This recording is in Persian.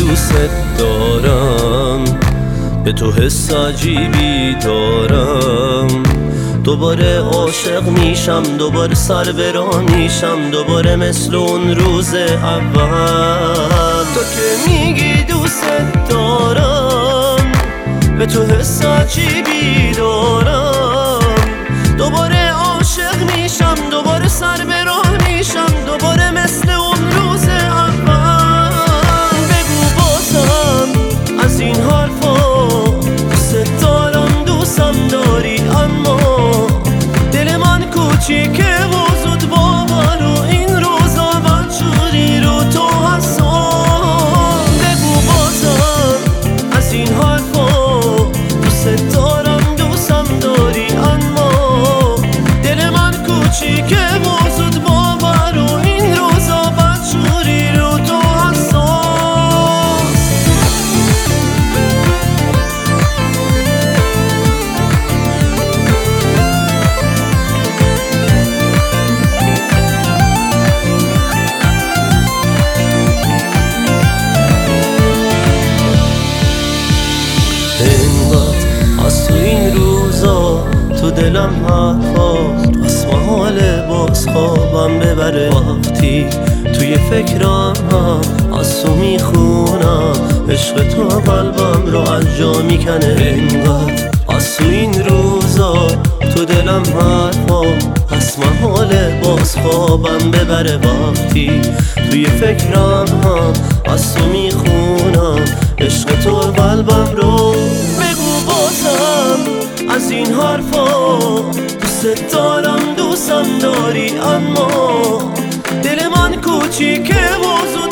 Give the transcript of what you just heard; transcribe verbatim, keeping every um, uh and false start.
دوست دارم، به تو حس عجیبی دارم. دوباره عاشق میشم، دوباره سر برا میشم، دوباره مثل اون روز اول. تو که میگی دوست دارم، به تو حس عجیبی دارم. دوباره عاشق میشم، دوباره سر برا میشم، دوباره مثل اون روز اول. بگو بازم از این حرفا، دوست دارم دوستم داری، اما دل من کوچیکه و زود باور و این روزا بدجوری رو تو حسام. بگو بازم از این حرفا، دوست دارم دوستم داری، اما دل من کوچیکه و زود باور و این روزا بدجوری رو تو حسام. اینقدر از تو این روزا تو دلم حرفات، بس محاله باز خوابم ببره. وقتی توی فکرم هم از تو میخونم، عشق تو قلبم رو از جا میکنه. اینقدر از تو این روزا تو دلم حرفات، بس محاله باز خوابم ببره. وقتی توی فکرم هم از تو میخونم، عشق تو قلبم رو. بگو بازم از این حرفا، دوست دارم دوستم داری، اما دل من کوچیکه و